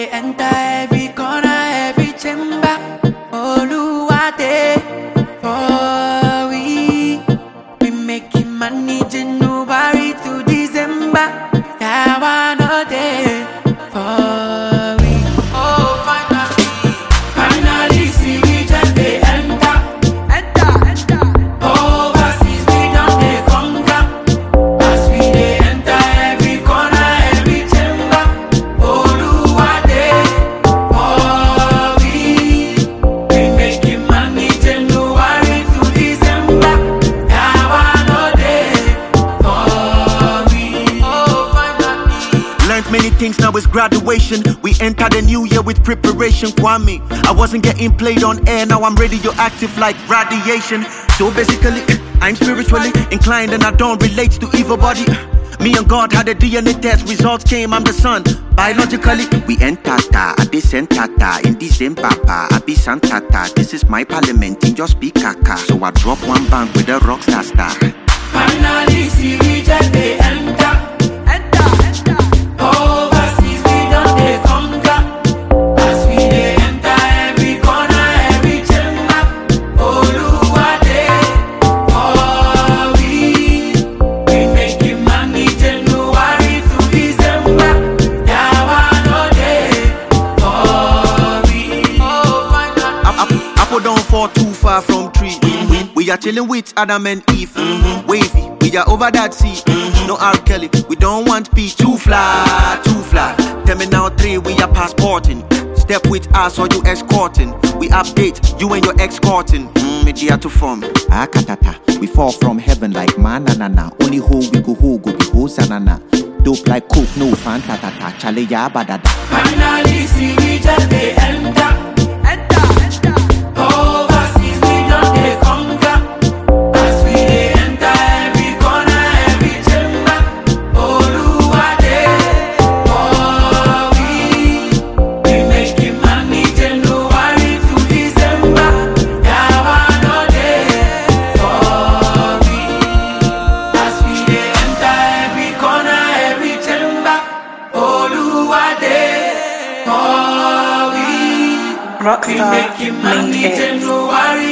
they enter every corner, every chamber. Oluwate for we making money January to December. Yeah, one a day for we. Oh, finally see we just they enter. Overseas we don't they conquer. As we they enter every corner, every chamber. Oluwate for we making money January to December. Yeah, one a day for we. Oh, finally. Learned many things, now it's graduation. We enter the new year with preparation. Kwame, I wasn't getting played on air, now I'm radioactive like radiation. So basically, I'm spiritually inclined and I don't relate to evil body. Me and God had a DNA test, results came, I'm the son. Biologically, we enter ta, I descend tata. In December, I be Santata. This is my parliament, in your speaker. So I drop one bank with a rock star. Finally see we just they enter. Overseas we don't they conquer. As we they enter every corner, every chamber. Oluwate for we making money January to December. Yeah, one a day for we. Oh, finally. Apple don't fall too far from tree. We are chilling with Adam and Eve. Wavy, we are over that sea. No R. Kelly, we don't want peace. Too fly, too fly. Terminal 3, we are passporting. Step with us or you escorting. We update, you and your escorting. Media to form. Akatata, we fall from heaven like manana. Only who we go be hosanana. Dope like coke, no fanta tata. Chale ya badada. Finally see we just they enter. Overseas we don't they conquer. As we they enter every corner, every chamber. Oluwate for we making money January to December. Yeah, one a day for we. As we they enter every corner, every chamber. Oluwate for we making money January